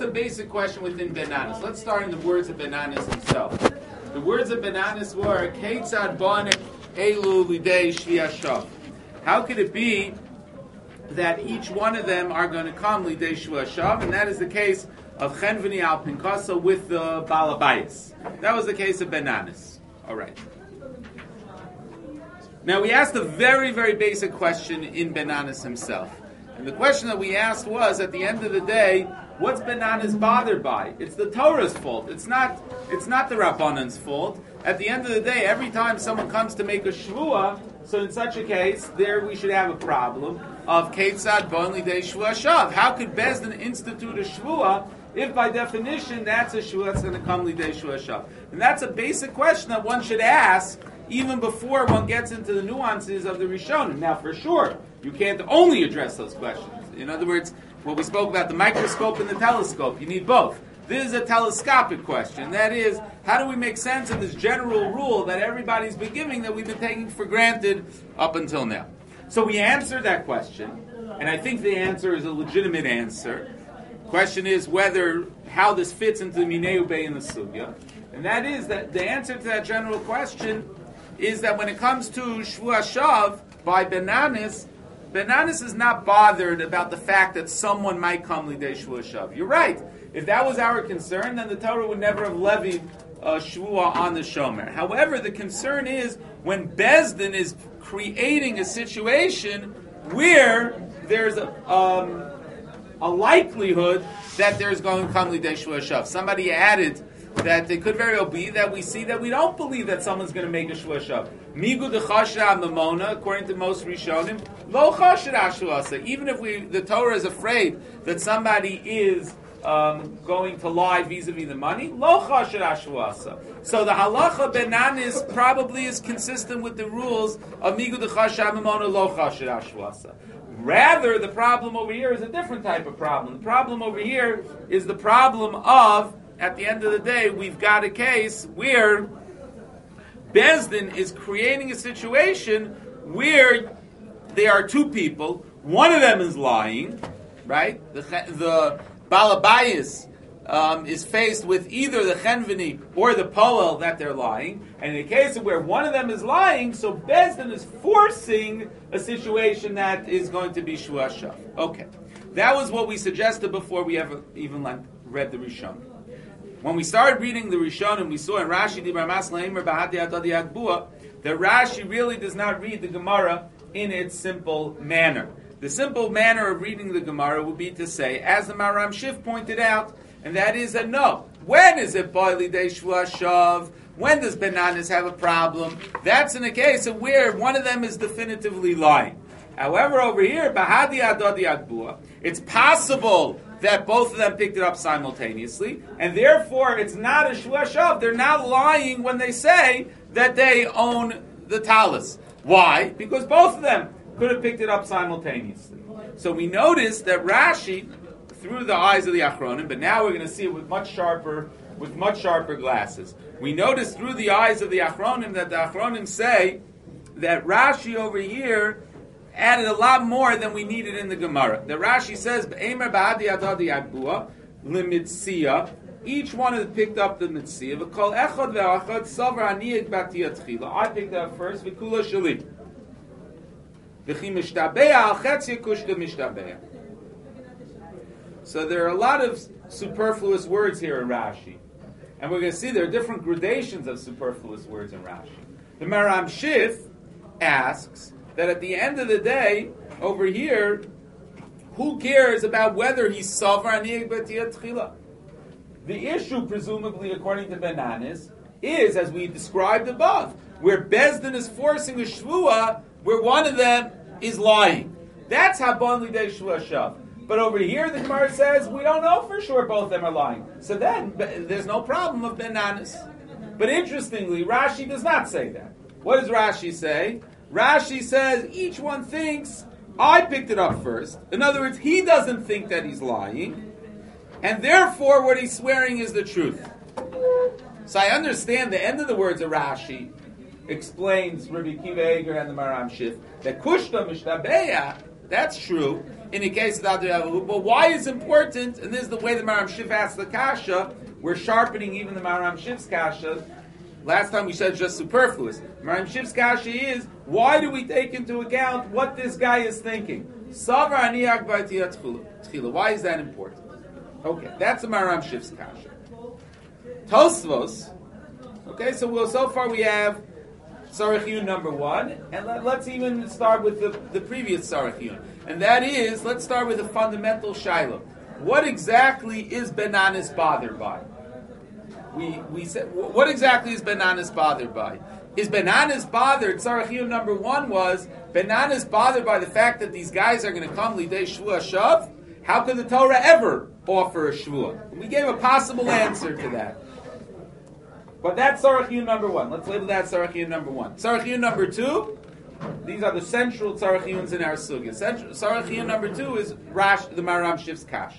a basic question within Benanis. Let's start in the words of Benanis himself. The words of Benanis were, Keitzad bon elu lidei shvi hashav. How could it be that each one of them are going to come lidei shvi hashav? And that is the case of Chenveni al Pinkasa with the Balabayas. That was the case of Benanis. All right. Now we asked a very, very basic question in Benanis himself. And the question that we asked was, at the end of the day, what's Benanis bothered by? It's the Torah's fault. It's not the Rabbanan's fault. At the end of the day, every time someone comes to make a shvuah, so in such a case, there we should have a problem of Keitzad bon lidei shvuah shav. How could Bezdin institute a shvuah if by definition that's a shvuah that's going to come lidei shvuah shav? And that's a basic question that one should ask even before one gets into the nuances of the Rishonim. Now, for sure, you can't only address those questions. In other words, what we spoke about, the microscope and the telescope, you need both. This is a telescopic question. That is, how do we make sense of this general rule that everybody's been giving that we've been taking for granted up until now? So we answered that question, and I think the answer is a legitimate answer. The question is how this fits into the Minei Ubei and the Sugya. And that is that the answer to that general question is that when it comes to Shvuah Shav by Benanis is not bothered about the fact that someone might come lidei Shvuah Shav. You're right. If that was our concern, then the Torah would never have levied Shvuah on the Shomer. However, the concern is when Bezdin is creating a situation where there's a likelihood that there's going to come lidei Shvuah Shav. Somebody added that it could very well be that we see that we don't believe that someone's going to make a shvuah shav. Migu dechashra mamona, according to most Rishonim, lo chashra shvuasa. Even if the Torah is afraid that somebody is going to lie vis-a-vis the money, lo chashra shvuasa. So the halacha Benanis probably is consistent with the rules of migu dechashra mamona, lo chashra shvuasa. Rather, the problem over here is a different type of problem. The problem over here is the problem of, at the end of the day, we've got a case where Bezdin is creating a situation where there are two people. One of them is lying, right? The Balabayas is faced with either the Chenveni or the Poel that they're lying. And in the case of where one of them is lying, so Bezdin is forcing a situation that is going to be Shvuah Shav. Okay. That was what we suggested before we ever even read the Rishon. When we started reading the Rishonim, we saw in Rashi that Rashi really does not read the Gemara in its simple manner. The simple manner of reading the Gemara would be to say, as the Maram Shif pointed out, and that is that no. When is it Boili Dei Shvuah Shav? When does Benanis have a problem? That's in a case of where one of them is definitively lying. However, over here, Bahadi Adadi Agbua, it's possible that both of them picked it up simultaneously, and therefore it's not a Shvuah Shav. They're not lying when they say that they own the talis. Why? Because both of them could have picked it up simultaneously. So we notice that Rashi, through the eyes of the Achronim, but now we're going to see it with much sharper glasses. We notice through the eyes of the Achronim that the Achronim say that Rashi over here added a lot more than we needed in the Gemara. The Rashi says, "B'emer ba'adi adadi agbua limitzia." Each one has picked up the mitzia. V'kol echad ve'achad savar aniyek batiyat chila. I picked up first. V'kula shali. V'chi mishtabeya al chetzia kushta mishtabeya. So there are a lot of superfluous words here in Rashi, and we're going to see there are different gradations of superfluous words in Rashi. The Maram Shif asks that at the end of the day, over here, who cares about whether he's Savar Aniyek Batiyat Tchila? The issue, presumably, according to Benanis, is, as we described above, where Bezdin is forcing a Shvuah, where one of them is lying. That's Habon Lidei Shvuah Shav. But over here, the Gemara says, we don't know for sure both of them are lying. So then, there's no problem of Benanis. But interestingly, Rashi does not say that. What does Rashi say? Rashi says each one thinks, I picked it up first. In other words, he doesn't think that he's lying, and therefore what he's swearing is the truth. So I understand the end of the words of Rashi explains Rabbi Kiva Eger and the Maram Shif that Kushta Mishtabeya, That's true in the case of Adri Avahu. But why is important? And this is the way the Maram Shiv asks the kasha. We're sharpening even the Maram Shiv's kasha. Last time we said it's just superfluous. Maram Shiv's kasha is, why do we take into account what this guy is thinking? Savar aniyak b'atiyat tchila. Why is that important? Okay, that's the Maram Shiv's kasha. Tosfos. Okay, so far we have Sarachiyun number 1, and let's even start with the previous Sarachiyun. And that is, let's start with a fundamental shaila. What exactly is Benanis bothered by? We said, what exactly is Benanis bothered by? Is Benanis bothered, Sarachiyun number 1 was, Benanis bothered by the fact that these guys are going to come Lidei Shvua Shav? How could the Torah ever offer a Shvua? And we gave a possible answer to that. But that's Sarachiyun number 1. Let's label that Sarachiyun number 1. Sarachiyun number 2, these are the central Sarachiyuns in our sugya. Sarachiyun number 2 is Rash, the Maram Shiv's Kash.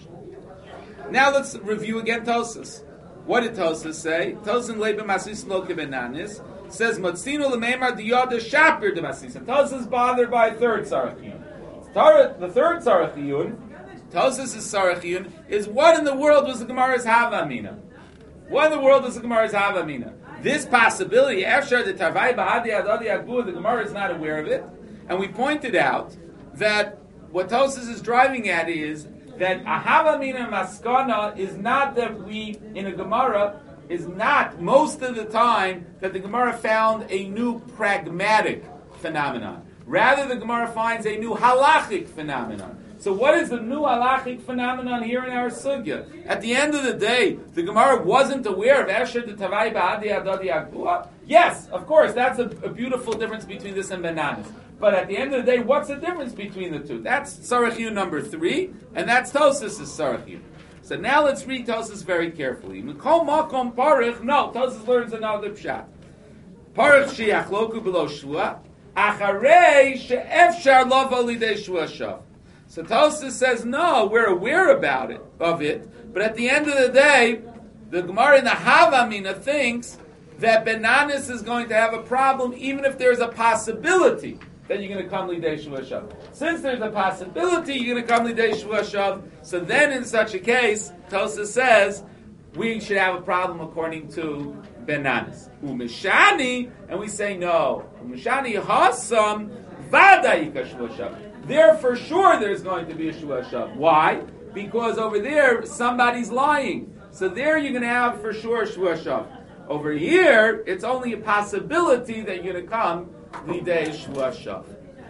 Now let's review again Tosas. What did Tosas say? Tosin Leben Masis Lo Kebenanis says Matzino Lememar Diyada Shapir de Masis. Tosas is bothered by third Sarachiyun. The third Sarachiyun, Tosas' Sarachiyun, is what in the world was the Gemara's Hava Amina? What in the world is the Gemara's Havamina? This possibility, Efshar the Tavai Bahadi Adadi Agbu, the Gemara is not aware of it. And we pointed out that what Tosas is driving at is that a Havamina Maskana is not that we, in a Gemara, is not most of the time that the Gemara found a new pragmatic phenomenon. Rather, the Gemara finds a new halachic phenomenon. So what is the new halachic phenomenon here in our sugya? At the end of the day, the Gemara wasn't aware of Esher the Tavai Ba'adi Adadi Agbuah. Yes, of course, that's a beautiful difference between this and Benanis. But at the end of the day, what's the difference between the two? That's Sarachiyun number 3, and that's Tosas' Sarachiyun. So now let's read Tosas very carefully. Mikol Makom Parich, no, Tosas learns another pshat. Parich she'achloku below shua, acharei she'efshar lava lidei shua shav. So Tosas says, no, we're aware of it, but at the end of the day, the Gemara in the Havamina thinks that Benanis is going to have a problem even if there's a possibility that you're going to come Lidei Shua Shav. Since there's a possibility you're going to come Lidei Shua Shav, so then in such a case, Tosas says, we should have a problem according to Benanis. Umishani, and we say no. Umishani Hasam Vadaika Shua Shav. There for sure there's going to be a Shua Shav. Why? Because over there somebody's lying. So there you're going to have for sure a Shua Shav. Over here, it's only a possibility that you're going to come Lidei Shua Shav.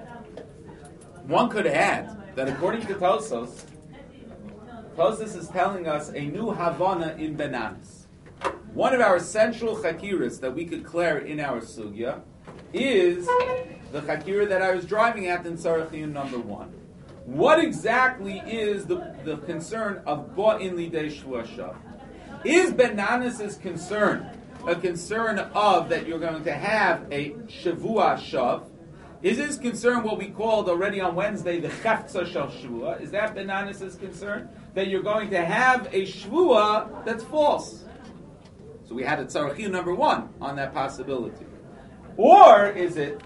One could add that according to Tosas is telling us a new Havana in Benanis. One of our central chakiras that we could clear in our sugya is the chakira that I was driving at in Sarachiyun number 1. What exactly is the concern of Bo'in Lidei Shua Shav? Is Benanis' concern a concern of that you're going to have a Shavua Shav? Is his concern what we called already on Wednesday the Cheftza Shel Shavua? Is that Benanis' concern? That you're going to have a Shavua that's false? So we had a Sarachiyun number 1 on that possibility. Or is it,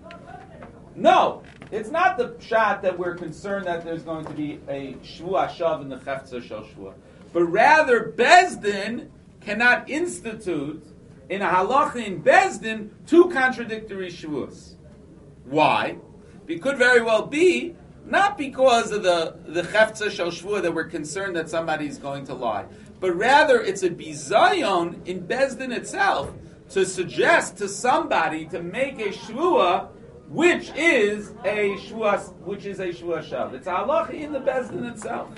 no, it's not the pshat that we're concerned that there's going to be a Shvua Shav in the Cheftza Shel Shvua. But rather, Bezdin cannot institute in a halacha in Bezdin 2 contradictory Shvuas. Why? It could very well be, not because of the Cheftza Shel Shvua that we're concerned that somebody's going to lie, but rather it's a bizayon in Bezdin itself to suggest to somebody to make a shvua which is a shvua shav. It's a halacha in the Bezdin itself.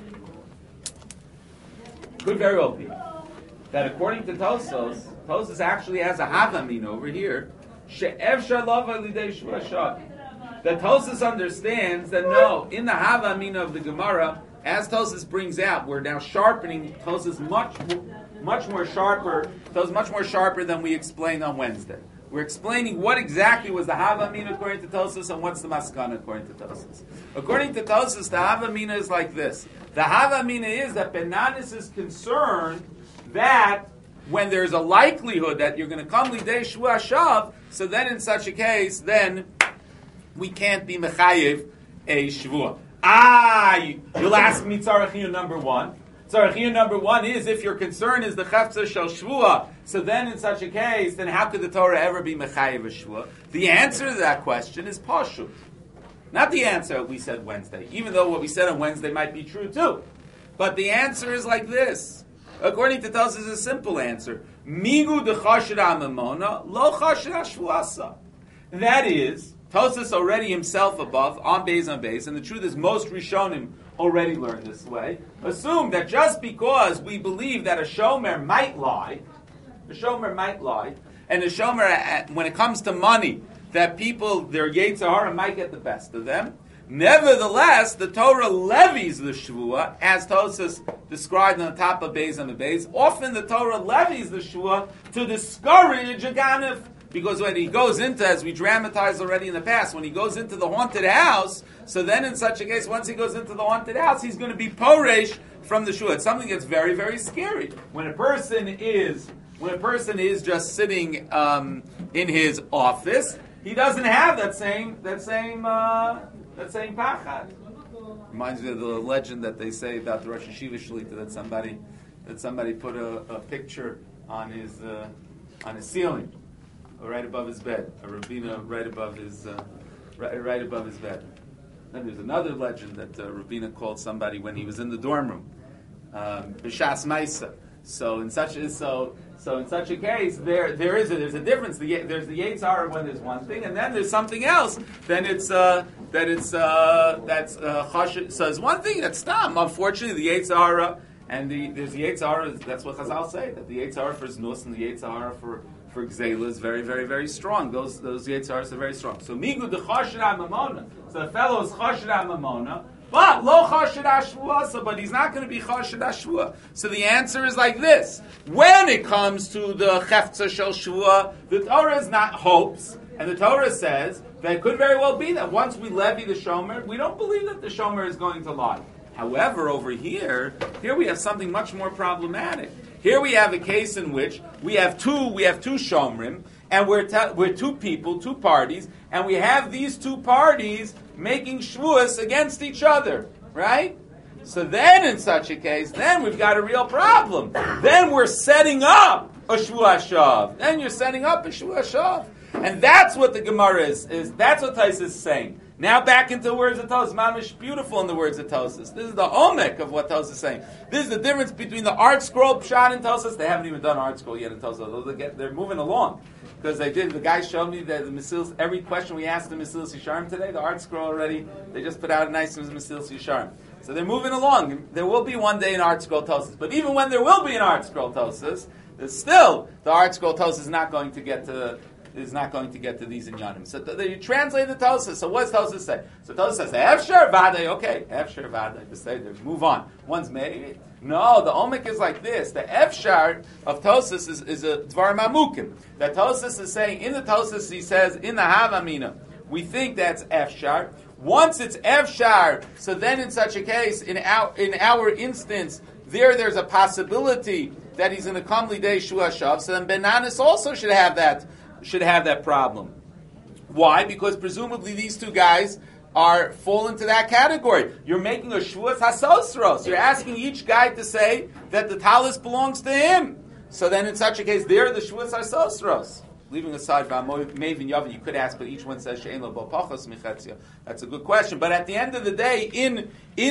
Could very well be that according to Tosas actually has a havamin over here. She'efshar lava lidei shvua shav. That Tosas understands that no, in the havamin of the Gemara, as Tosas brings out, we're now sharpening Tosas much more sharper than we explained on Wednesday. We're explaining what exactly was the Havamina according to Tosas and what's the Maskana according to Tosas. According to Tosas, the Havamina is like this. The Havamina is that Benanis is concerned that when there's a likelihood that you're going to come Lidei Shua Shav, so then in such a case, then we can't be Mechayiv a Shvua. You'll ask me tzarachiyah number one. Tzarachiyah number one is if your concern is the chefza shel shvua, so then in such a case, then how could the Torah ever be mechayev a shvua? The answer to that question is pashut. Not the answer we said Wednesday, even though what we said on Wednesday might be true too. But the answer is like this. According to Tosfos, is a simple answer. Migu de chashid amamona, lo chashid shvuasa. That is, Tosfos already himself above, on Beis, and the truth is most Rishonim already learned this way. Assume that just because we believe that a shomer might lie, and a shomer, when it comes to money, that people, their Yetzer Hara might get the best of them. Nevertheless, the Torah levies the Shvuah, as Tosfos described on the top of Beis and Beis. Often the Torah levies the Shvuah to discourage a ganef. Because when he goes into, as we dramatized already in the past, when he goes into the haunted house, so then in such a case, once he goes into the haunted house, he's going to be poresh from the Shvuah. It's something that's very, very scary. When a person is just sitting in his office, he doesn't have that same pachad. Reminds me of the legend that they say about the Rosh Hashiva Shlita that somebody put a picture on his ceiling, right above his bed, a Ravina right above his bed. Then there's another legend that Ravina called somebody when he was in the dorm room, B'shas Maisa. So in such a case, there's a difference. There's the Yetzer Hara when there's one thing, and then there's something else. Then that's chashit. So there's one thing that's stam. Unfortunately, the Yetzer Hara and there's the Yetzer Hara. That's what Chazal say, that the Yetzer Hara for znus and the Yetzer Hara for Gzeila is very, very, very strong. Those Yetzer Haras are very strong. So migu de chashid mamona. So the fellow is chashid mamona. But lo chashid ashvuah, but he's not going to be chashid ashvuah. So the answer is like this: when it comes to the chefza shel shvuah, the Torah is not hopes, and the Torah says that it could very well be that once we levy the shomer, we don't believe that the shomer is going to lie. However, over here we have something much more problematic. Here we have a case in which we have two shomrim, and we're two people, two parties, and we have these two parties making shvuas against each other, right? So then, in such a case, then we've got a real problem. Then we're setting up a shvuah shav. Then you're setting up a shvuah shav, and that's what the Gemara is. That's what Tosfos is saying. Now back into the words of Tosfos. Mamish beautiful in the words of Tosfos. This is the omek of what Tosfos is saying. This is the difference between the art scroll pshat and Tosfos. They haven't even done art scroll yet in Tosfos. They're moving along. Because they did. The guy showed me that the Mesilas, every question we asked the Mesilas Yesharim today, the art scroll already, they just put out a nice Mesilas Yesharim. So they're moving along. There will be one day an art scroll Tosfos. But even when there will be an art scroll Tosfos, still the art scroll Tosfos is not going to get to these inyanim. So you translate the Tosfos. So what does Tosfos say? So Tosfos says, Efshar Vaday, okay, Efshar Vaday, to say there, move on. One's made. No, the omek is like this. The Efshar of Tosfos is a Dvar Mamukim. That Tosfos is saying, in the Tosfos he says, in the Havamina, we think that's Efshar. Once it's Efshar, so then in such a case, in our instance, there's a possibility that he's in a come lidei shua shav. So then Benanis also should have that problem. Why? Because presumably these two guys fall into that category. You're making a shvuas hasosros. You're asking each guy to say that the talis belongs to him. So then in such a case, they're the shvuas hasosros. Leaving aside Mavin Yavin, you could ask, but each one says she'en lo bo pachos michetzia. That's a good question. But at the end of the day, in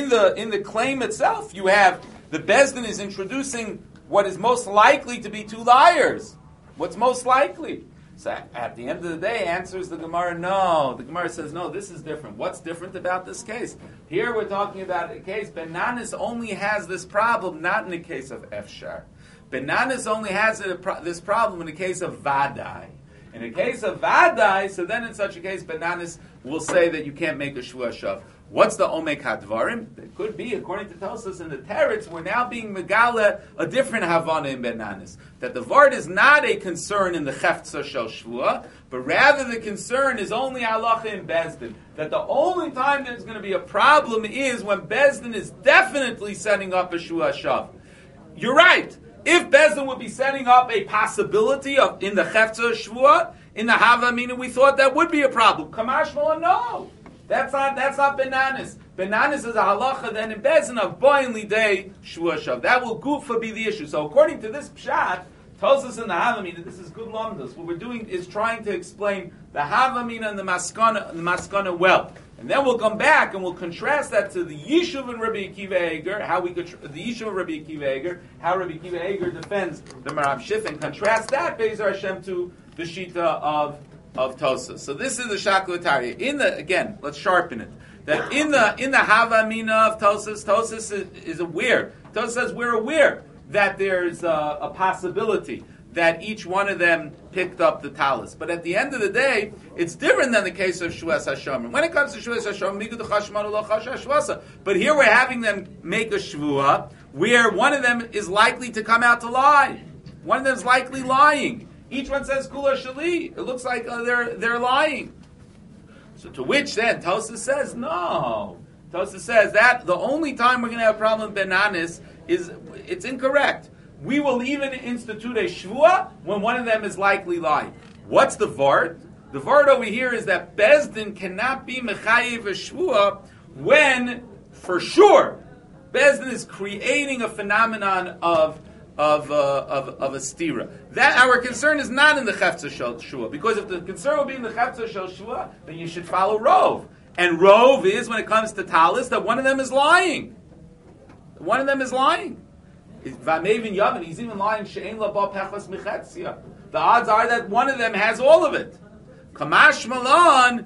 the claim itself, you have the Beis Din is introducing what is most likely to be two liars. What's most likely? So at the end of the day, answers the Gemara, no. The Gemara says, no, this is different. What's different about this case? Here we're talking about a case, Benanis only has this problem, not in the case of Efshar. Benanis only has this problem in the case of Vadai. In the case of Vadai, so then in such a case, Benanis will say that you can't make a Shua Shav. What's the Omek HaDvarim? It could be, according to Tosfos in the Teretz, we're now being Megala a different Havana in Benanis. That the Vard is not a concern in the Cheftza Shel Shvua, but rather the concern is only Halacha in Beis Din. That the only time there's going to be a problem is when Beis Din is definitely setting up a Shua Shav. You're right. If Beis Din would be setting up a possibility of in the Cheftza Shvua, in the Havamina, we thought that would be a problem. Kamash Mola, no. That's not Benanis. Benanis is a halacha then in Bezin of Boin Lidei Shvua Shav. That will gufa be the issue. So according to this pshat, Tosas and the Havamina, this is good lamdas. What we're doing is trying to explain the Havamina and the Maskana well. And then we'll come back and we'll contrast that to the Yishuv and Rabbi Akiva Eiger, how we could the Yishuv of Rabbi Akiva Eiger, how Rabbi Akiva Eiger defends the Marav Shif, and contrast that Be'ezer Hashem to the Shita of Tosas. So this is the Shaklatari. Again, let's sharpen it. That in the Havamina of Tosas is aware. Tosas says we're aware that there's a possibility that each one of them picked up the talis. But at the end of the day, it's different than the case of Shuas HaShomer. When it comes to Shuas HaShomer, but here we're having them make a Shvua where one of them is likely to come out to lie. One of them is likely lying. Each one says Kula Shali. It looks like they're lying. So to which then Tosas says, no. Tosas says that the only time we're going to have a problem with Benanis is it's incorrect. We will even institute a shvua when one of them is likely lying. What's the vart? The vart over here is that Bezdin cannot be mechayiv a shvua when, for sure, Bezdin is creating a phenomenon of a stira. That our concern is not in the chefza shel shvua, because if the concern will be in the chefza shel shvua, then you should follow rov. And rov is, when it comes to talis, that one of them is lying. One of them is lying. He's even lying. The odds are that one of them has all of it. Kamash Malan,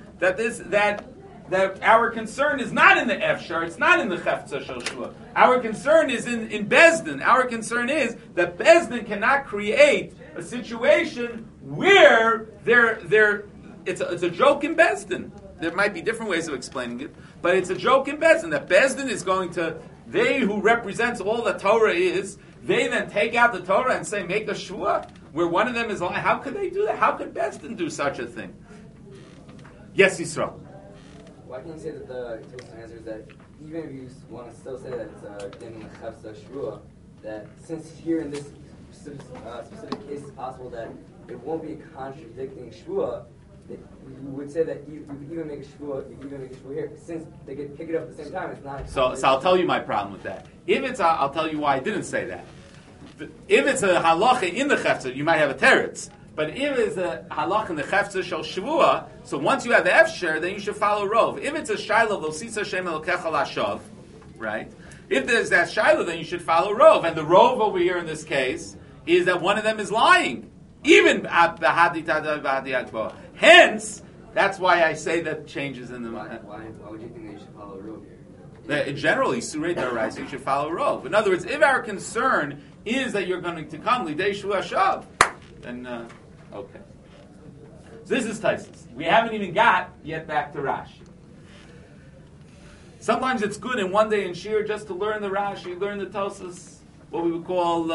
that our concern is not in the Efshar, it's not in the Chefza Shel Shua. Our concern is in Bezdin. Our concern is that Bezdin cannot create a situation where it's a joke in Bezdin. There might be different ways of explaining it, but it's a joke in Bezdin, that Bezdin is going to, they who represents all that Torah is, they then take out the Torah and say, make a shvua, where one of them is lying. How could they do that? How could Bezdin do such a thing? Yes, Yisrael. Why can you say that the Tosafos answer is that even if you want to still say that it's in the Chefza Shvua, that since here in this specific case it's possible that it won't be contradicting Shvua, you would say that you even make a shvua here, since they could pick it up at the same time. It's not. So I'll tell you my problem with that. If it's, I'll tell you why I didn't say that. If it's a halacha in the chefza, you might have a teretz. But if it's a halacha in the chefza shel shvua, so once you have the efsher, then you should follow rov. If it's a shaila v'osisa shem elokecha lashav, right? If there's that shaila, then you should follow rov. And the rov over here in this case is that one of them is lying. Even at the haditad. Hence, that's why I say that changes in the. Why would you think that you should follow Rov here? Generally, surei daraisa, you should follow Rov. In other words, if our concern is that you're going to come lidei shvua shav, then okay. So this is Taisus. We haven't even got yet back to Rashi. Sometimes it's good in one day in Shir just to learn the Rashi, learn the Tosas, what we would call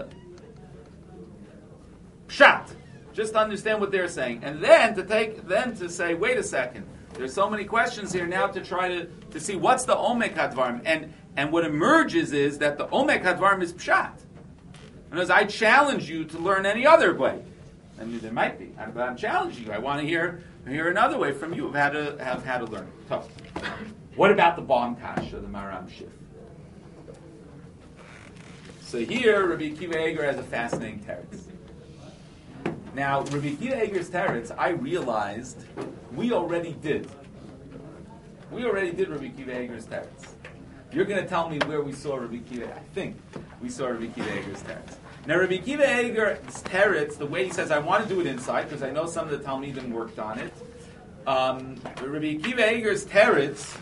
pshat, just to understand what they're saying, and then to say, wait a second, there's so many questions here now to try to see what's the omek hadvarim, and what emerges is that the omek hadvarim is pshat. And as I challenge you to learn any other way, and there might be, but I'm challenging you. I want to hear another way from you of how to learn. So, what about the Baum Kasha, the Maram Shif? So here, Rabbi Akiva Eiger has a fascinating teretz. Now, Rabbi Akiva Eiger's teretz, I realized we already did. We already did Rabbi Akiva Eiger's teretz. You're going to tell me where we saw Rabbi Akiva. I think we saw Rabbi Akiva Eiger's teretz. Now, Rabbi Akiva Eiger's teretz, the way he says, I want to do it inside, because I know some of the Talmidim worked on it. Rabbi Akiva Eiger's teretz,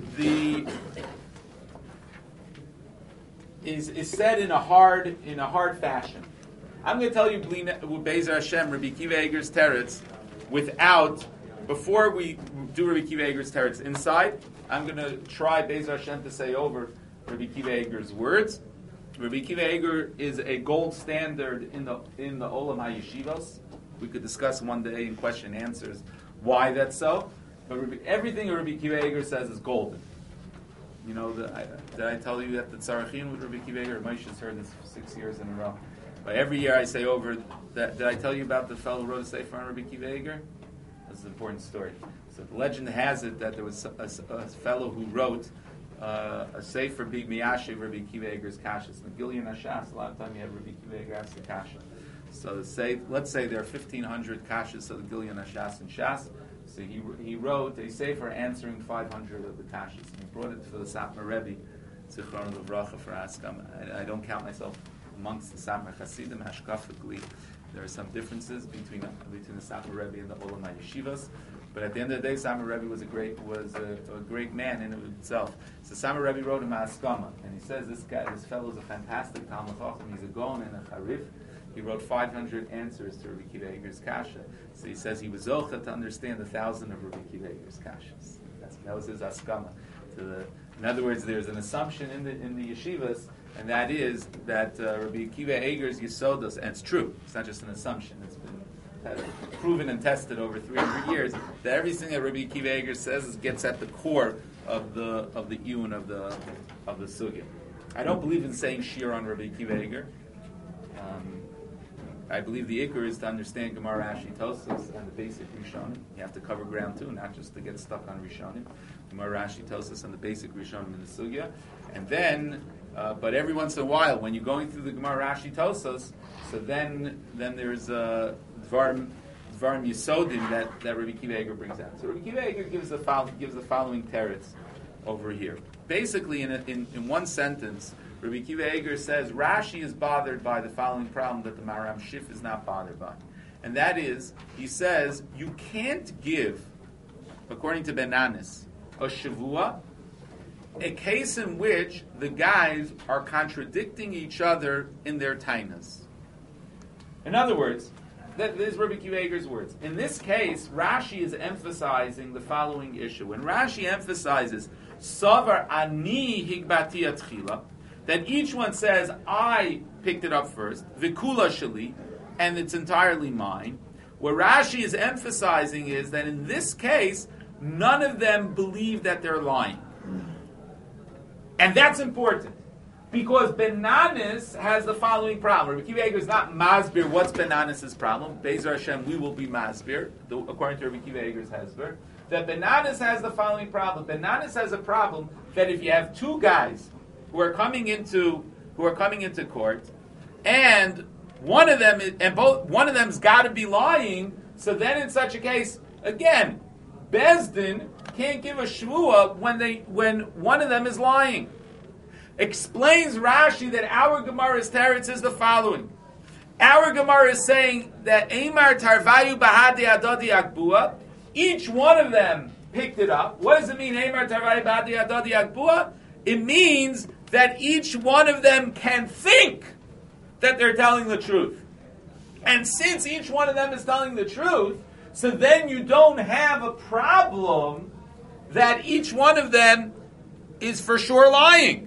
is said in a hard fashion. I'm going to tell you Be'ezer Hashem, Rabbi Akiva Eiger's teretz, before we do Rabbi Akiva Eiger's teretz inside, I'm going to try Be'ezer Hashem to say over Rabbi Akiva Eiger's words. Rabbi Akiva Eiger is a gold standard in the Olam HaYeshivos. We could discuss one day in question and answers why that's so. But everything Rabbi Akiva Eiger says is golden. You know, did I tell you that the Tzarachin with Rabbi Akiva Eiger? Moshe has heard this for 6 years in a row. But every year I say over that. Did I tell you about the fellow who wrote a sefer on Rabbi Akiva Eiger? That's an important story. So the legend has it that there was a fellow who wrote a sefer big miyashiv Rabbi Akiva Eiger's kashas. In the Gilyon HaShas, a lot of time you have Rabbi Akiva Eiger ask the kasha. So let's say there are 1,500 kashas of the Gilyon HaShas and Shas. So he wrote a sefer answering 500 of the kashas. And he brought it for the Satmar Rebbe, Zichron Livracha, for Askam. I don't count myself amongst the Satmar Chasidim. Hashkafically, there are some differences between the Satmar Rebbe and the Olamai Yeshivas. But at the end of the day, Satmar Rebbe was a great man in himself. So Satmar Rebbe wrote him Askama, and he says this fellow is a fantastic Talmud Chacham. He's a Gaon and a Charif. He wrote 500 answers to Rabbi Akiva Eiger's kasha. So he says he was zocha to understand 1,000 of Rabbi Akiva Eiger's kashas. That was his askama. In other words, there's an assumption in the yeshivas, and that is that Rabbi Akiva Eiger's yisodos, and it's true. It's not just an assumption. It's been proven and tested over 300 years that everything that Rabbi Akiva Eiger says gets at the core of the iyun of the sugya. I don't believe in saying shir on Rabbi Akiva Eiger. I believe the ikar is to understand Gemara, Rashi, Tosafos, and the basic Rishonim. You have to cover ground too, not just to get stuck on Rishonim. Gemara, Rashi, Tosafos, and the basic Rishonim in the sugya. And then, but every once in a while, when you're going through the Gemara, Rashi, Tosafos, so then there's Dvarim Yisodim that Rabbi Akiva Eiger brings out. So Rabbi Akiva Eiger gives the following teretz over here. Basically, in one sentence, Rabbi Akiva Eiger says Rashi is bothered by the following problem that the Maram Shif is not bothered by. And that is, he says, you can't give, according to Benanis, a Shavua, a case in which the guys are contradicting each other in their tainas. In other words, this is Rabbi Akiva Eiger's words. In this case, Rashi is emphasizing the following issue. When Rashi emphasizes, Savar ani higbati atchila, that each one says, I picked it up first, vikula shali, and it's entirely mine. What Rashi is emphasizing is that in this case, none of them believe that they're lying. And that's important, because Benanis has the following problem. Rabbi Akiva Eiger is not masbir. What's Benanis' problem? Be'ezer Hashem, we will be masbir, according to Rabbi Akiva Eiger's hesber. That Benanis has the following problem. Benanis has a problem that if you have two guys who are coming into court, and one of them's got to be lying. So then, in such a case, again, Bezdin can't give a shvua when one of them is lying. Explains Rashi that our Gemara's teretz is the following. Our Gemara is saying that Eimar Tarvayu Bahadi Adodi Akbua. Each one of them picked it up. What does it mean? Eimar Tarvayu Bahadi Adodi Akbua. It means that each one of them can think that they're telling the truth. And since each one of them is telling the truth, so then you don't have a problem that each one of them is for sure lying.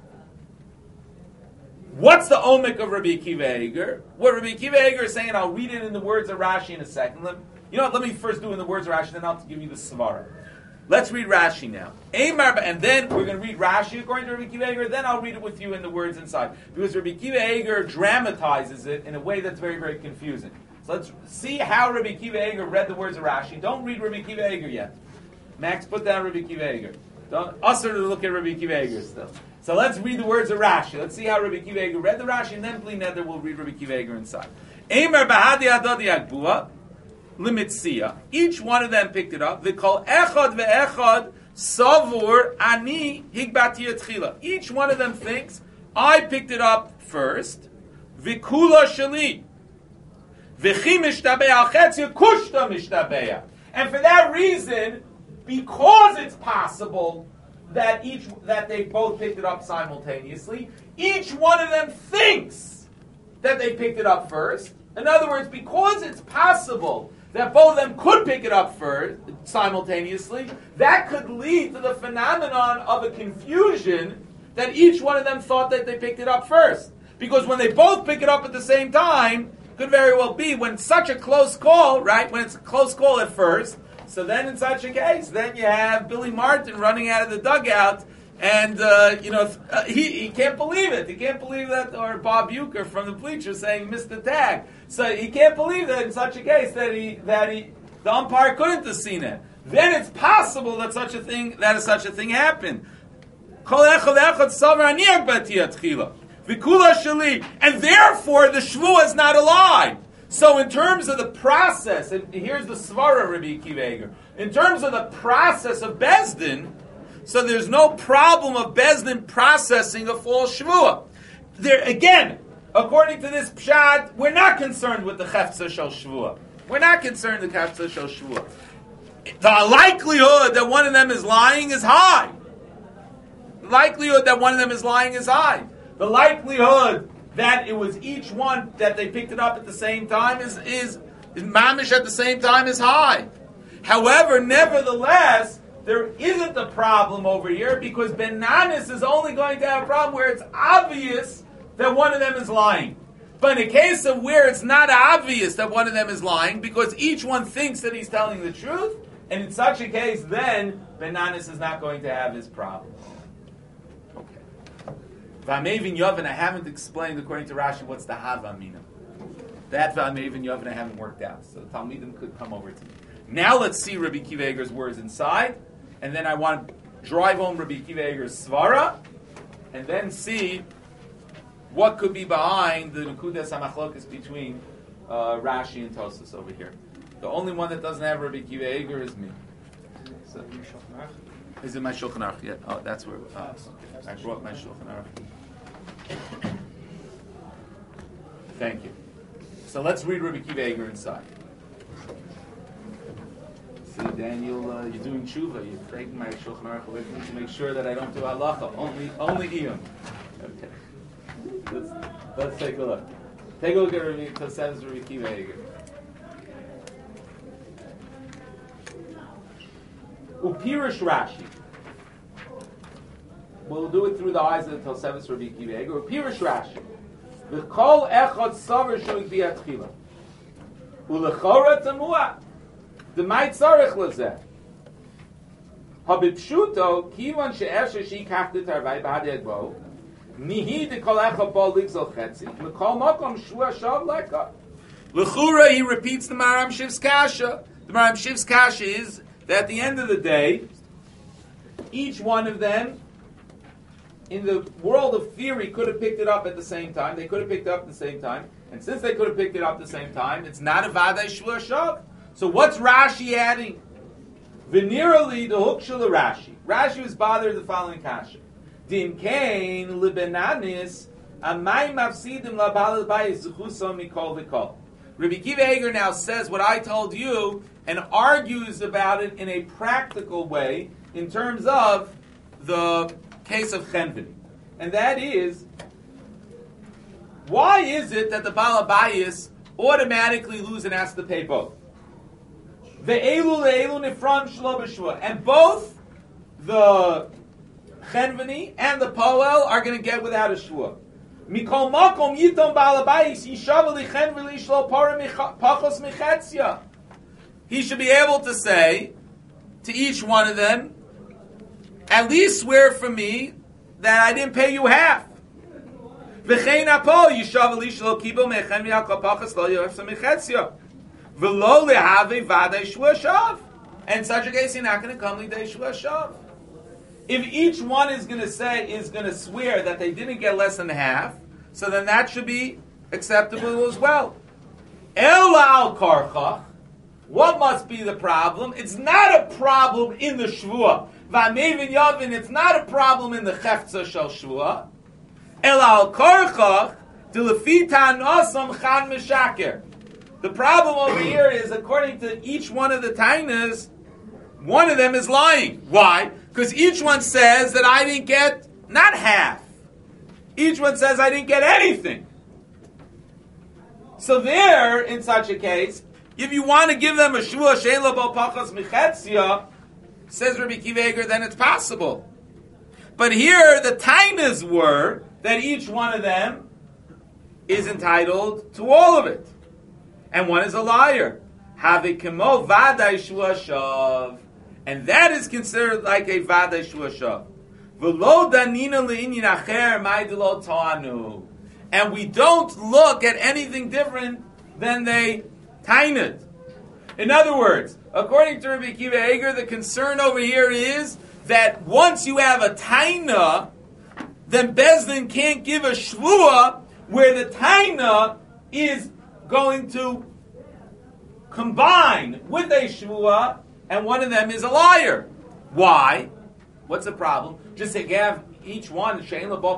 What's the omek of Rabbi Akiva Eiger? What Rabbi Akiva Eiger is saying, I'll read it in the words of Rashi in a second. Let me first do it in the words of Rashi, then I'll give you the svara. Let's read Rashi now. And then we're going to read Rashi according to Rabbi Akiva Eiger, then I'll read it with you in the words inside. Because Rabbi Akiva Eiger dramatizes it in a way that's very, very confusing. So let's see how Rabbi Akiva Eiger read the words of Rashi. Don't read Rabbi Akiva Eiger yet. Max, put down Rabbi Akiva Eiger. Don't usher to look at Rabbi Akiva Eiger still. So let's read the words of Rashi. Let's see how Rabbi Akiva Eiger read the Rashi, and then Bli Neder will read Rabbi Akiva Eiger inside. Eimer Bahadi Adodi Agbua. Limitzia. Each one of them picked it up. They call echad ve'echad savur ani higbati etchila. Each one of them thinks, I picked it up first. Vikula shali. V'chi mishtabea chetzia kushta mishtabea. And for that reason, because it's possible that they both picked it up simultaneously, each one of them thinks that they picked it up first. In other words, because it's possible that both of them could pick it up first simultaneously, that could lead to the phenomenon of a confusion that each one of them thought that they picked it up first. Because when they both pick it up at the same time, could very well be when such a close call, right? When it's a close call at first, so then in such a case, then you have Billy Martin running out of the dugout, and he can't believe it. He can't believe that, or Bob Uecker from the bleachers saying missed the tag. So he can't believe that in such a case that the umpire couldn't have seen it. Then it's possible that such a thing happened. And therefore the shvuah is not a lie. So in terms of the process, and here's the svara Rabbi Akiva Eiger, in terms of the process of Bezdin, so there's no problem of Bezdin processing a false shvuah. There again, according to this pshat, we're not concerned with the chefza shel shvuah. We're not concerned with the chefza shel shvuah. The likelihood that one of them is lying is high. The likelihood that one of them is lying is high. The likelihood that it was each one that they picked it up at the same time is mamish at the same time is high. However, nevertheless, there isn't a problem over here because Benanis is only going to have a problem where it's obvious that one of them is lying. But in a case of where it's not obvious that one of them is lying because each one thinks that he's telling the truth, and in such a case, then Benanis is not going to have his problem. V'amevin Yovin, I haven't explained according to Rashi what's the Hava Mina. That V'amevin Yovin I haven't worked out, so the Talmidim could come over to me. Now let's see Rabbi Akiva Eiger's words inside, and then I want to drive home Rabbi Akiva Eiger's svara, and then see what could be behind the Nekudas HaMachlokas between Rashi and Tosas over here. The only one that doesn't have Rabbi Akiva Eiger is me. So, is it my Shulchan Aruch yet? Oh, that's where I brought my Shulchan Aruch. Thank you. So let's read Rabbi Akiva Eiger inside. See, Daniel, you're doing tshuva. You're taking my Shulchan Aruch with me to make sure that I don't do halacha. Only iyum. Okay. Let's take a look. Take a look at Rabbi Tosef's Rabbi Akiva Eiger. Upirish Rashi. We'll do it through the eyes of the Tosefos Rabbi Akiva Eiger. Upirish Rashi. V'kol echad savar should be atchila. Ulechora tamua. D'may tzarich lezeh. Habipshuto kivan she'esher sheikach d'tarvai b'had yedbo. Nihi d'kol echad bo ligzol chetzi. L'kol makom shua shav leka. L'chura, he repeats the Maram Shiv's kasha. The Maram Shiv's kasha is that at the end of the day, each one of them, in the world of theory, could have picked it up at the same time. They could have picked it up at the same time. And since they could have picked it up at the same time, it's not a Vadai Shvur Shav. So what's Rashi adding? Venerally, the hook shul Rashi. Rashi was bothered the following kasha. Din kain libenanis amay mafsidim labal bayis zuchuso mikol v'kol. Rabbi Akiva Eiger now says what I told you and argues about it in a practical way in terms of the case of Chenvin. And that is, why is it that the Baal HaBayis automatically lose and has to pay both? Ve'elu le'elu nifram shlo b'shua. And both the Chenvini and the Poel are going to get without a shua. Mikol makom yitom Baal HaBayis yishav li Chenvini shlo para pachos michetzia. He should be able to say to each one of them, at least swear for me that I didn't pay you half. V'chein apo yishav li shlo kibo mechen mi'akol pachos lo yofsa michetzia. V'lo lehave vadei shua shav. And in such a case, you're not going to come lidei shua shav. If each one is going to swear that they didn't get less than half, so then that should be acceptable as well. Ela al karchach. What must be the problem? It's not a problem in the shvua. V'amevin yavin. It's not a problem in the chefza shel shvua. Ela al karchach delefita nosam chan meshaker. The problem over here is, according to each one of the tainas, one of them is lying. Why? Because each one says that I didn't get not half. Each one says I didn't get anything. So there, in such a case, if you want to give them a shvua she'ela bo pachos michetzia, says Rabbi Akiva Eiger, then it's possible. But here, the tainas were that each one of them is entitled to all of it. And one is a liar. Havikimo vadai shvua shav. And that is considered like a vadai shvua shav. V'lo danina le'inyin acher ma'idelo ta'anu. And we don't look at anything different than they tained. In other words, according to Rabbi Akiva Eiger, the concern over here is that once you have a taina, then Bezdin can't give a shvua where the taina is going to combine with a shvua, and one of them is a liar. Why? What's the problem? Just to have each one in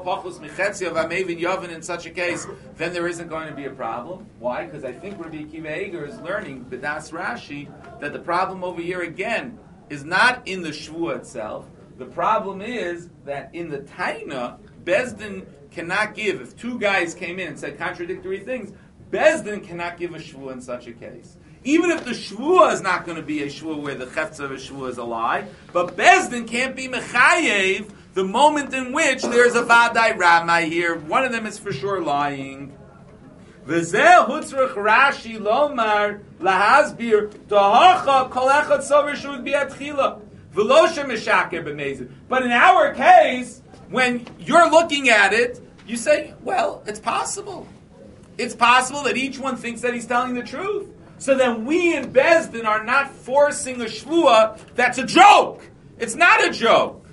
such a case, then there isn't going to be a problem. Why? Because I think Rabbi Akiva Eiger is learning B'das Rashi that the problem over here again is not in the shvua itself. The problem is that in the taina, Bezdin cannot give. If two guys came in and said contradictory things, Bezdin cannot give a shvua in such a case. Even if the shvua is not going to be a shvua where the cheftza of a shvua is a lie, but Bezdin can't be mechayev the moment in which there's a vadai ramai here. One of them is for sure lying. V'zeh hutzrach Rashi lomar lahasbir tohacha kol echad sover shud bi'atchila v'lo shemeshaker b'mezid. But in our case, when you're looking at it, you say, well, it's possible. It's possible that each one thinks that he's telling the truth. So then we in Bezdin are not forcing a shvua that's a joke. It's not a joke.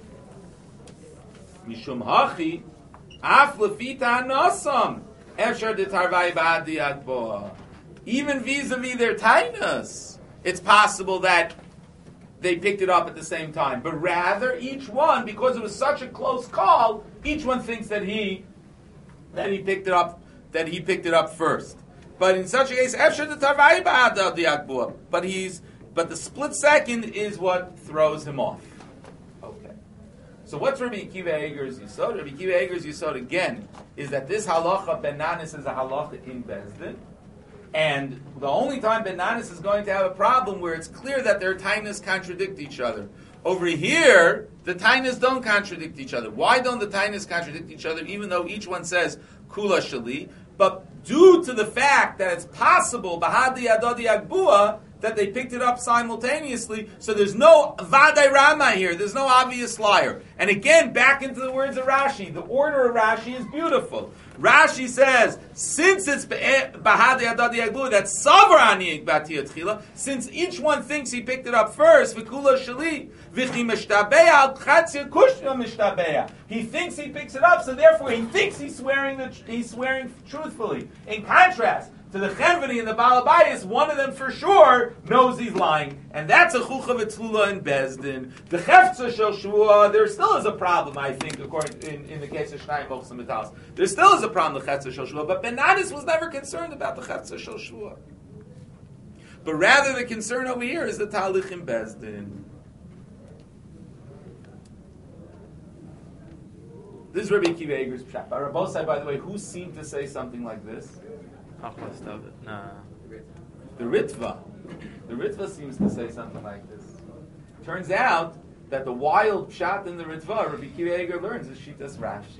Mishum hachi af lefita nasam efshar detarvai ba'adi agboa. Even vis-a-vis their tainas, it's possible that they picked it up at the same time. But rather, each one, because it was such a close call, each one thinks that he picked it up first. But in such a case, efshar detarvai ba'adi agboa. But the split second is what throws him off. So what's Rabbi Akiva Eiger's Yisod? Rabbi Akiva Eiger's Yisod, again, is that this halacha benanis is a halacha in Bezdin, and the only time benanis is going to have a problem where it's clear that their tainas contradict each other. Over here, the tainas don't contradict each other. Why don't the tainas contradict each other, even though each one says kula shali? But due to the fact that it's possible, bahadi adodi agbua, that they picked it up simultaneously, so there's no vadai rama here, there's no obvious liar. And again, back into the words of Rashi, the order of Rashi is beautiful. Rashi says, since it's bahadi adadi aglu, that's savarani batiyat chila, since each one thinks he picked it up first, v'kula shali, v'chi mishtabeya al chatzia kushya mishtabeya. He thinks he picks it up, so therefore he thinks he's swearing truthfully. In contrast to the Chenveni and the Balabayas, one of them for sure knows he's lying. And that's a Chucha V'Tzlula in Bezdin. The Cheftza Shel Shvua, there still is a problem, I think, according in the case of Shnai Bochs and Metalis. There still is a problem, the Cheftza Shel Shvua, but Benanis was never concerned about the Cheftza Shel Shvua. But rather the concern over here is the Talich in Bezdin. This is Rabbi Akiva Eiger's Pshat. Rabosai, by the way, who seemed to say something like this? The Ritva. The Ritva seems to say something like this. Turns out that the wild pshat in the Ritva, Rabbi Akiva Eiger learns, is Shitas Rashi.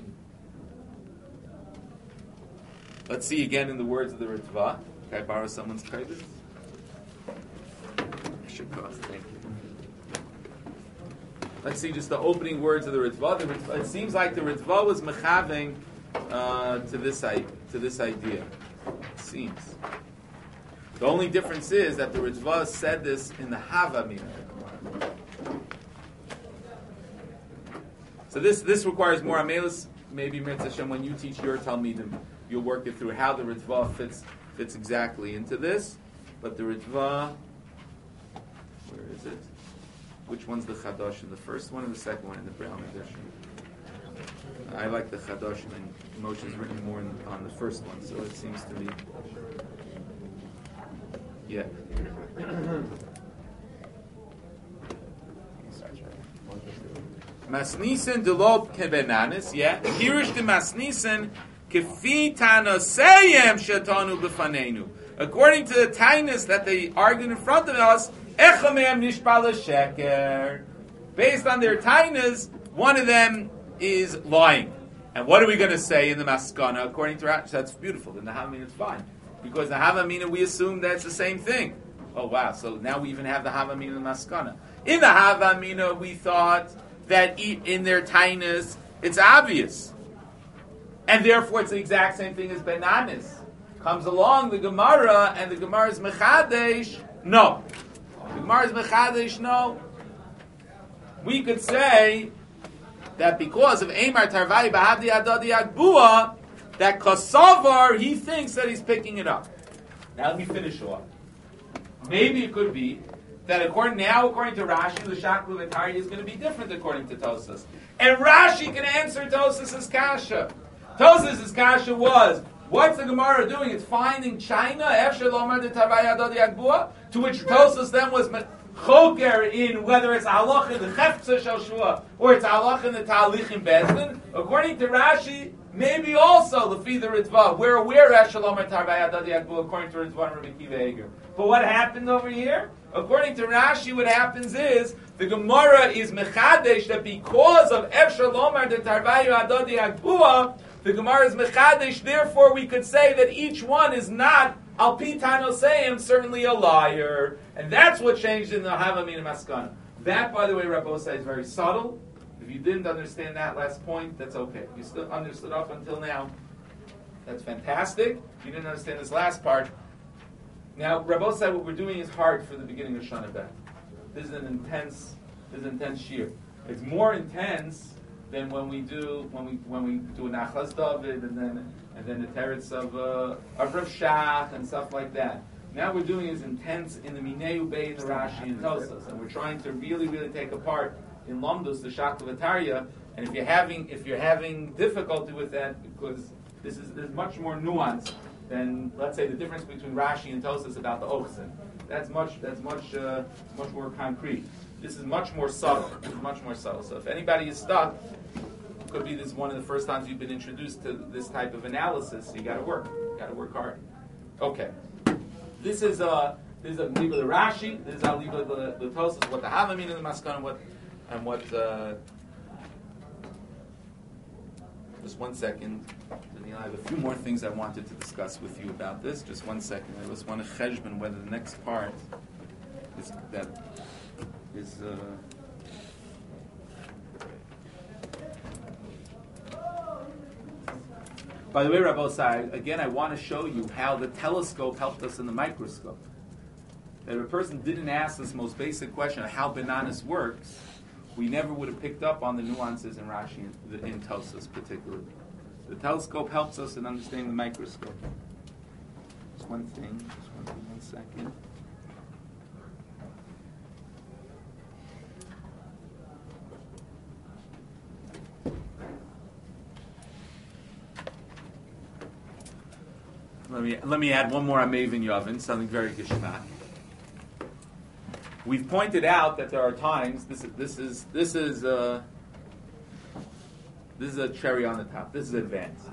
Let's see again in the words of the Ritva. Can I borrow someone's credit? Thank you. Let's see just the opening words of the Ritva. It seems like the Ritva was mechaving to this idea. It seems. The only difference is that the Ritva said this in the Havamina. So this requires more amelis. Maybe Mitzvah Hashem, when you teach your Talmidim, you'll work it through how the Ritva fits exactly into this. But the Ritva, where is it? Which one's the Chadosh? In the first one or the second one in the Brown edition? I like the Chadosh, and Moshe's written more on the first one, so it seems to me. Yeah. Masnisen delob kebenanis, yeah. Hirish de masnisen kefi tanosayem shetanu b'fanenu. According to the tainus that they argued in front of us, echamem nishpala sheker. Based on their tainus, one of them is lying. And what are we going to say in the maskana? According to Rashi, that's beautiful. In the Havamina, it's fine. Because the Havamina, we assume that's the same thing. Oh, wow. So now we even have the Havamina and the maskana. In the Havamina, we thought that in their tainus, it's obvious. And therefore, it's the exact same thing as Benanis. Comes along the Gemara, and the Gemara is Mechadesh. No. The Gemara is Mechadesh, no. we could say that because of Eimar Tarvai Bahadi Adadi Agbua, that Kosovar, he thinks that he's picking it up. Now let me finish off. Maybe it could be that according to Rashi, the Shaklu V'Tari is going to be different according to Tosas. And Rashi can answer Tosas' kasha. Tosas' kasha was, what's the Gemara doing? It's finding China, Efshel Omar de Tarvai Adadi Agbua, to which Tosas then was choker in whether it's halach in the chefza shel shua or it's halach in the talich in Bezdin. According to Rashi, maybe also the feeder Ritva. We're aware Eshalom Tarvai Adadi Agbua according to Ritva and Rabbi Kiva Eger. But what happened over here? According to Rashi, what happens is the Gemara is mechadesh that because of Eshalom the Tarvai Adadi Agbua, the Gemara is mechadesh. Therefore, we could say that each one is not Al Pi Tanosayim, certainly a liar. And that's what changed in the Havamina Maskana. That, by the way, Rabbosai, is very subtle. If you didn't understand that last point, that's okay. You still understood up until now. That's fantastic. If you didn't understand this last part. Now, Rabbosai, what we're doing is hard for the beginning of Shana Bet. This is an intense shiur. It's more intense than when we do a Nachlas David and then the teretz of Rav Shach and stuff like that. Now we're doing is intense in the Minei Ubei and the Rashi and Tosas, and we're trying to really, really take apart in Lomdus the Shakla V'Tarya. And if you're having difficulty with that, because there's much more nuance than, let's say, the difference between Rashi and Tosas about the Ochsen. That's much more concrete. This is much more subtle. So if anybody is stuck, it could be this is one of the first times you've been introduced to this type of analysis. You got to work hard. Okay. This is a Liba the Rashi. This is a Liba the Tosas. What the Havamina and the Maskana, what. Just 1 second. I have a few more things I wanted to discuss with you about this. Just 1 second. I just want to cheshbon whether the next part is that is. By the way, Rabbosai, again, I want to show you how the telescope helped us in the microscope. That if a person didn't ask this most basic question of how bananas works, we never would have picked up on the nuances in Rashi in Tosas particularly. The telescope helps us in understanding the microscope. Just one thing, 1 second. Let me add one more Amevin Yavin, something very geschmack. We've pointed out that there are times. This is a cherry on the top. This is advanced.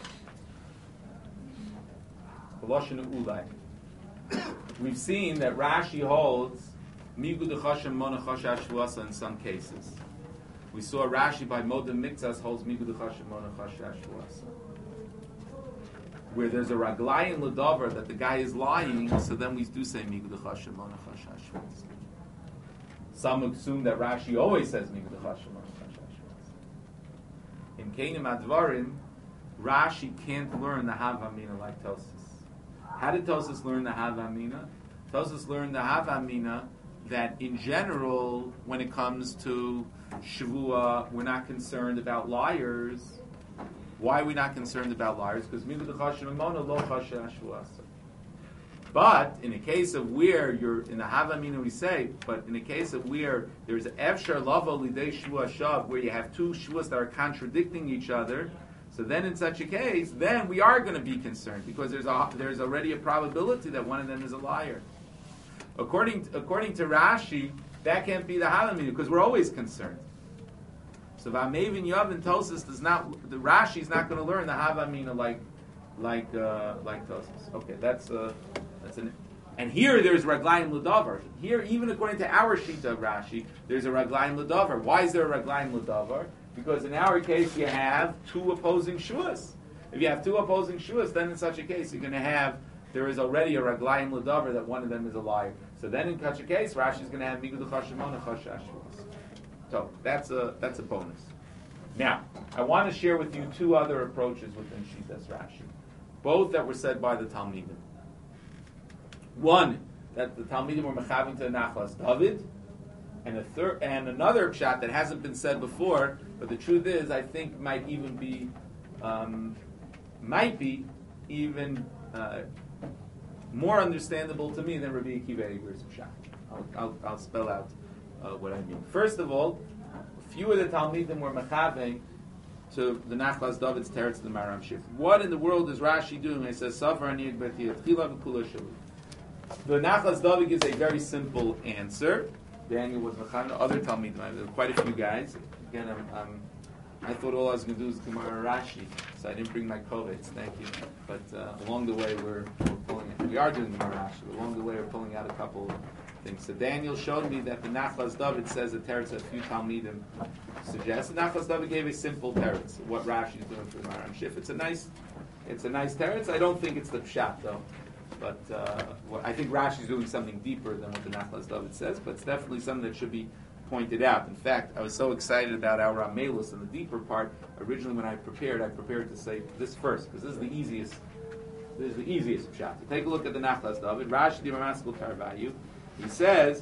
We've seen that Rashi holds Migu Dechashem Monachash Ashvuasa in some cases. We saw Rashi by Modem Mikzas holds Migu Dechashem Monachash Ashvuasa. Where there's a raglayin l'davar that the guy is lying, so then we do say Migu Dechashem Monachash Ashvuasa. Some assume that Rashi always says Migu Dechashem Monachash Ashvuasa. In Keinim Advarim, Rashi can't learn the Havamina like Tosas. How did Tosas learn the Havamina? Tosas learned the Havamina that in general, when it comes to Shavua, we're not concerned about liars. Why are we not concerned about liars? Because Migu Dechashem Mona Lo Chashem Ashvuasa. But in a case of where you're in the Havamina, we say, but in a case of where there's Efshar Lava Lidei Shua Shav, where you have two Shuas that are contradicting each other, so then in such a case, then we are going to be concerned because there's already a probability that one of them is a liar. According to Rashi, that can't be the Havamina because we're always concerned. So V'amevin Yavin Tosas does not. The Rashi is not going to learn the Havamina like Tosas. Okay, that's an. And here there's Raglayim L'davar. Here, even according to our Shita of Rashi, there's a Raglayim L'davar. Why is there a Raglayim L'davar? Because in our case you have two opposing Shuas. If you have two opposing Shuas, then in such a case you're going to have, there is already a Raglayim L'davar that one of them is a liar. So then in such a case, Rashi is going to have Migu Dechashem Monachash Ashvuasa. So that's a bonus. Now, I want to share with you two other approaches within Shitas Rashi, both that were said by the Talmidim. One, that the Talmidim were mechaving to Nachlas David, And another pshat that hasn't been said before, but the truth is, I think might be even more understandable to me than Rabbi Akiva Eiger's pshat. I'll spell out what I mean. First of all, a few of the Talmidim were mechaving to the Nachlas David's teretz the Maram Shif. What in the world is Rashi doing? He says, Safar Aniyag B'Tiyat Chila V'Kula Shavu. The Nachlas David gives a very simple answer. Daniel was mechaving. Other Talmidim, there were quite a few guys. Again, I thought all I was going to do was Gemara Rashi, so I didn't bring my kovets. Thank you. But along the way, we're pulling it. We are doing Gemara Rashi. But along the way, we're pulling out a couple things. So Daniel showed me that the Nachlas David says a teretz that few Talmidim suggest. The Nachlas David gave a simple teretz. What Rashi is doing for the Maram Shif. It's a nice teretz. I don't think it's the pshat though. But I think Rashi is doing something deeper than what the Nachlas David says. But it's definitely something that should be pointed out. In fact, I was so excited about our Ramelus and the deeper part. Originally, when I prepared to say this first because this is the easiest. This is the easiest pshat. So take a look at the Nachlas David. Rashi the Ramaskal Tarvayu. He says,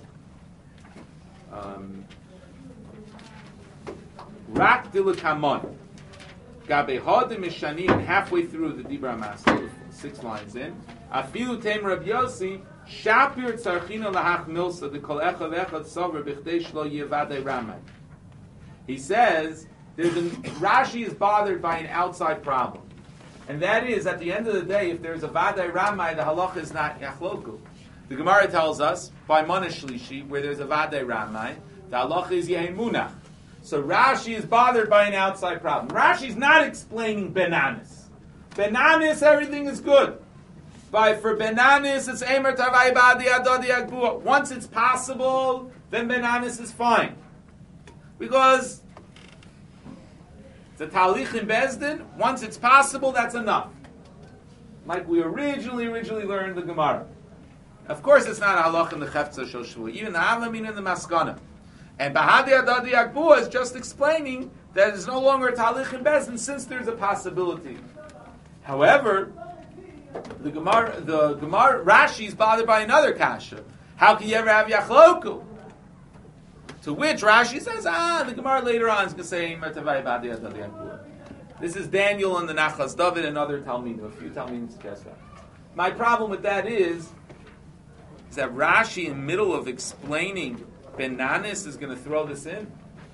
Rak Dilakamon. Gabe Hodim Mishani, and halfway through the Dibra Maskal, 6 lines in. Afilu Tem Rab Yossi, Shapir Tzarchina Lahach Milsa, the Kol Echad Echad Sover, Bichdei Shlo Yevadei Ramai. He says, Rashi is bothered by an outside problem. And that is, at the end of the day, if there's a Vadei Ramai, the halacha is not Yachloku. The Gemara tells us, by Monish Shlishi, where there's a Vadei Ramai, the halacha is Yehimunach. So Rashi is bothered by an outside problem. Rashi's not explaining Benanis. Benanis, everything is good. For Benanis, it's Eimer Tavai Badi Adodi Agbua. Once it's possible, then Benanis is fine. Because it's a Talich in Bezdin, once it's possible, that's enough. Like we originally learned the Gemara. Of course, it's not a halach in the Chefza Shel Shvu, even the Halamin in the Maskana. And Bahadi Adadi Akbua is just explaining that it's no longer a Talich in Bezdin since there's a possibility. However, the Gemara Rashi is bothered by another kasha. How can you ever have Yachloku? To which Rashi says, the Gemara later on is going to say, Mertavai Bahadi Adadi Akbua. This is Daniel and the Nachlas David and other Talmidim. A few Talmidim suggest that. My problem with that is that Rashi, in the middle of explaining Benanis, is going to throw this in.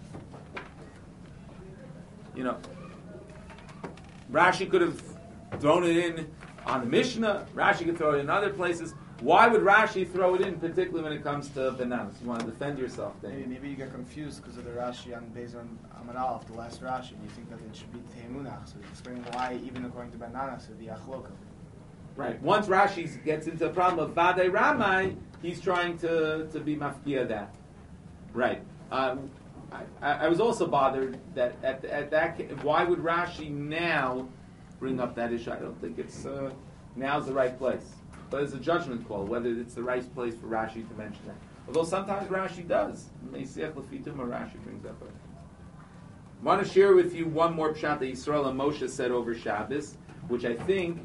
Rashi could have thrown it in on the Mishnah. Rashi could throw it in other places. Why would Rashi throw it in, particularly when it comes to Benanis? You want to defend yourself, then. Maybe you get confused because of the Rashi on based on Amar Aleph, the last Rashi, and you think that it should be Tehemunach. So explain why, even according to Benanis, it would be Achloka. Right. Once Rashi gets into the problem of Vadei Ramai, he's trying to be mafkia that. Right. I was also bothered that at that. Why would Rashi now bring up that issue? I don't think it's now's the right place. But it's a judgment call whether it's the right place for Rashi to mention that. Although sometimes Rashi does. Meisiach Lefitum or Rashi brings up it. I want to share with you one more pshat that Yisrael and Moshe said over Shabbos, which I think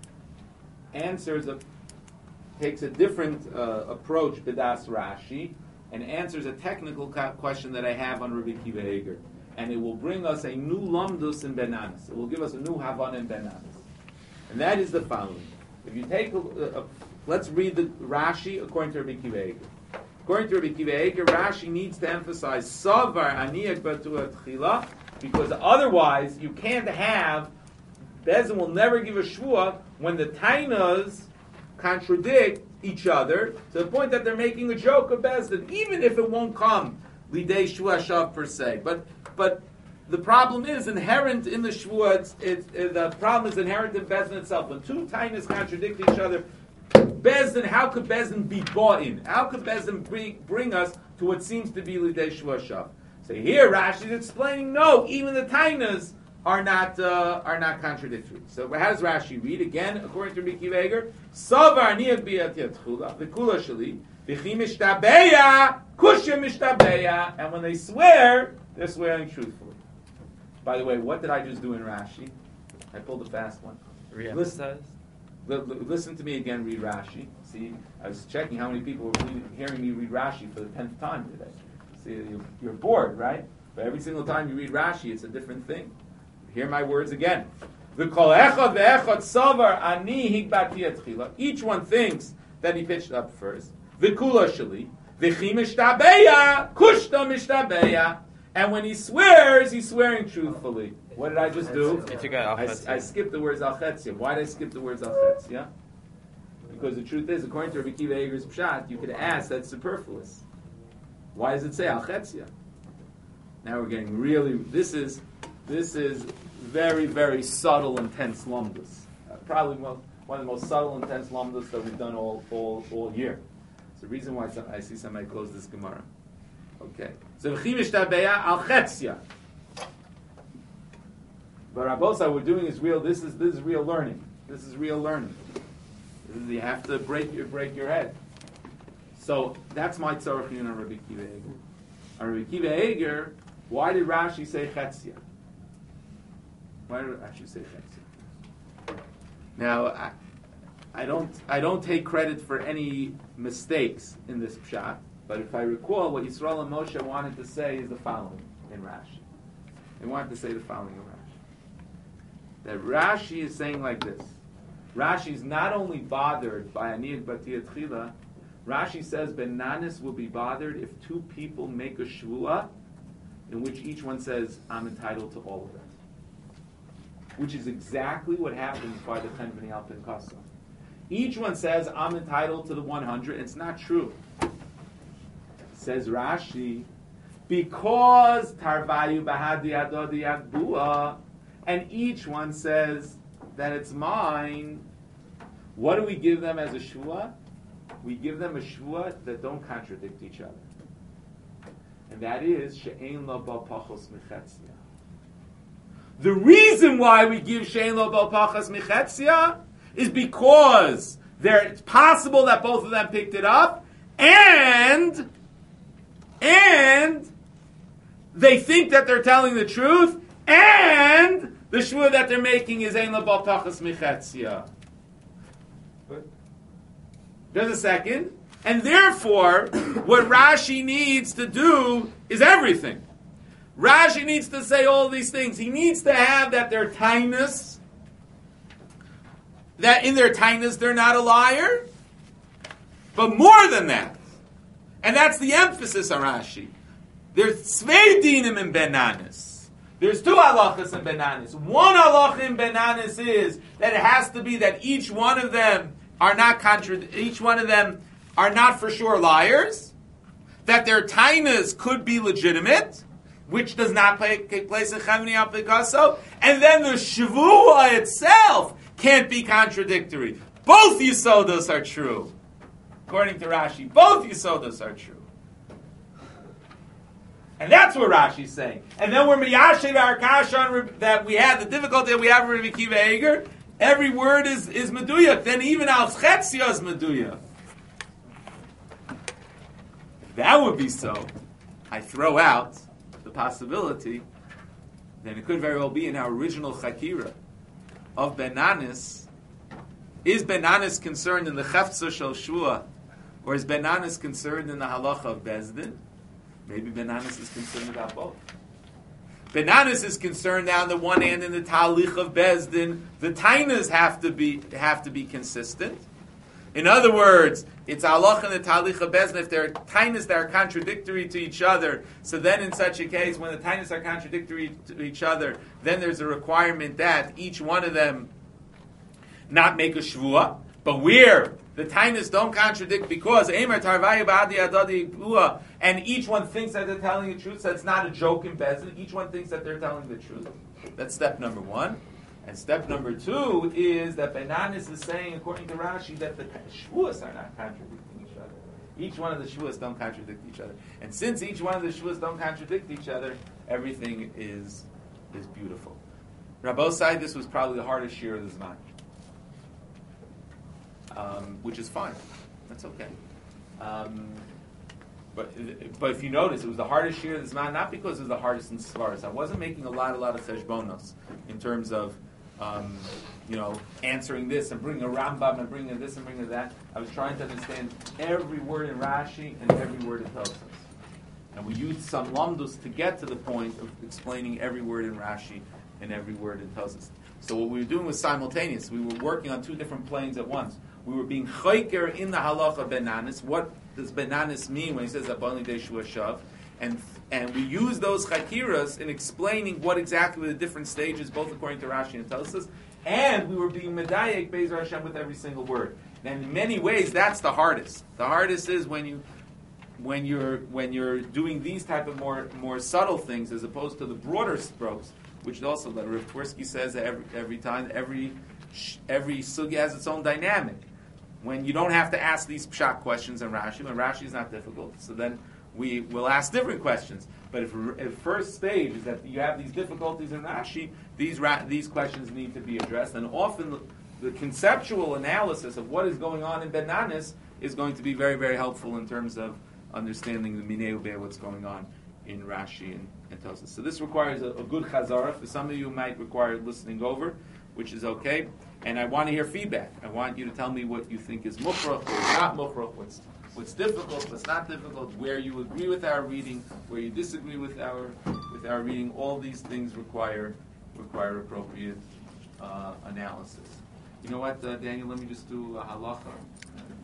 takes a different approach, B'das Rashi, and answers a technical question that I have on Rabbi Akiva Eiger. And it will bring us a new lamdus in Benanis. It will give us a new Havana in Benanis. And that is the following. If you take let's read the Rashi according to Rabbi Akiva Eiger. According to Rabbi Akiva Eiger, Rashi needs to emphasize Savar Aniyak Batu Atchila, because otherwise you can't have Bezin will never give a shvua when the tainas contradict each other to the point that they're making a joke of Bezdin, even if it won't come lidei shvua shav per se. But the problem is inherent in the shvua. The problem is inherent in Bezdin itself. When two tainas contradict each other, Bezdin, how could Bezdin be bought in? How could Bezdin bring us to what seems to be lidei shvua shav? So here Rashi is explaining, no, even the tainas are not contradictory. So how does Rashi read? Again, according to Rabbi Akiva Eiger, Savar niyag b'yatiyatchula v'kula shali v'chi mishtabeya kusha mishtabeya, and when they swear, they're swearing truthfully. By the way, what did I just do in Rashi? I pulled a fast one. Listen to me again. Read Rashi. See, I was checking how many people were hearing me read Rashi for the 10th time today. See, you're bored, right? But every single time you read Rashi, it's a different thing. Hear my words again. Each one thinks that he pitched up first. And when he swears, he's swearing truthfully. What did I just do? I skipped the words al-chetzia. Why did I skip the words al-chetzia? Because the truth is, according to Rabbi Akiva Eiger's pshat, you could ask that's superfluous. Why does it say al-chetzia? Now we're getting really. This is very, very subtle, intense lumdus. Probably one of the most subtle, intense lumdus that we've done all year. It's the reason why I see somebody close this Gemara. Okay. So v'chimishtabeya al chetzia. But Rabbosai, we're doing is real. This is real learning. This is real learning. You have to break your head. So that's my tzarech on Rabbi Akiva Eiger. On Rabbi Akiva Eiger, why did Rashi say chetzia? Why did Rashi say chetzia? Now, I don't take credit for any mistakes in this pshat, but if I recall, what Yisrael and Moshe wanted to say is the following in Rashi. They wanted to say the following in Rashi. That Rashi is saying like this. Rashi is not only bothered by Aniyat Batiyat Chila, Rashi says Benanis will be bothered if two people make a shvuah in which each one says, I'm entitled to all of it. Which is exactly what happens by the Chen B'nai Al Pinkasa. Each one says, I'm entitled to the 100. It's not true. Says Rashi, because Tarvayu Bahadi Adodi Adbua, and each one says that it's mine, what do we give them as a shvuah? We give them a shvuah that don't contradict each other. And that is, she'ein lo bal pachos mechetzia. The reason why we give she'ein lo bal pachos mechetzia is because it's possible that both of them picked it up, and they think that they're telling the truth, and the shvuah that they're making is ein lo bal pachos mechetzia. There's a second. And therefore, what Rashi needs to do is everything. Rashi needs to say all these things. He needs to have that their tinus, that in their tinus they're not a liar. But more than that, and that's the emphasis on Rashi, there's zwei dinim in Benanis. There's two halachas in Benanis. One halacha in Benanis is that it has to be that each one of them are not for sure liars, that their tainas could be legitimate, which does not take place in Chen B'nai Al Pinkasa, and then the shvuah itself can't be contradictory. Both yisodos are true. According to Rashi, both yisodos are true. And that's what Rashi's saying. And then we're miyashiv our kasha that we had, the difficulty that we have with Rabbi Akiva Eiger. Every word is meduyak. Then even al chetzia is meduyak. If that would be so, I throw out the possibility, then it could very well be in our original chakira of Benanis. Is Benanis concerned in the chefza shel shvuah, or is Benanis concerned in the halacha of Bezdin? Maybe Benanis is concerned about both. Benanis is concerned on the one hand in the talich of Bezdin, the tainas have to be consistent. In other words, it's halach and the talich of Bezdin. If there are tainas that are contradictory to each other, so then in such a case, when the tainas are contradictory to each other, then there's a requirement that each one of them not make a shvuah. But where the tainas don't contradict because Eimer Tarvayu Ba'adi Adadi Bua, and each one thinks that they're telling the truth, so it's not a joke in Bezdin. Each one thinks that they're telling the truth. That's step number one. And step number two is that Benanis is saying, according to Rashi, that the shvuas are not contradicting each other. Each one of the shvuas don't contradict each other. And since each one of the shvuas don't contradict each other, everything is beautiful. Rabbosai, this was probably the hardest shir of the Zman. Which is fine. That's okay. But if you notice, it was the hardest shir of the Zman, not because it was the hardest in Svaras. I wasn't making a lot of cheshbonos in terms of answering this and bringing a Rambam and bringing this and bringing that. I was trying to understand every word in Rashi and every word in Tosfos. And we used some lamdus to get to the point of explaining every word in Rashi and every word in Tosfos. So what we were doing was simultaneous. We were working on two different planes at once. We were being chayker in the halacha benanis. What does benanis mean when he says abani de shua shav? And we use those chakiras in explaining what exactly the different stages, both according to Rashi and Tosfos. And we were being medayek Be'ezer Hashem with every single word. And in many ways, that's the hardest. The hardest is when you're doing these type of more subtle things as opposed to the broader strokes, which also that Rav Twersky says that every time every sugi has its own dynamic. When you don't have to ask these pshat questions in Rashi, when Rashi is not difficult, so then we will ask different questions. But if first stage is that you have these difficulties in Rashi, these questions need to be addressed, and often the conceptual analysis of what is going on in Benanis is going to be very, very helpful in terms of understanding the Minei Ubei, what's going on in Rashi and Tosfos. So this requires a good chazara. For some of you, it might require listening over, which is okay. And I want to hear feedback. I want you to tell me what you think is mufrach, what's not mufrach, what's difficult, what's not difficult, where you agree with our reading, where you disagree with our reading. All these things require appropriate analysis. You know what, Daniel? Let me just do a halacha.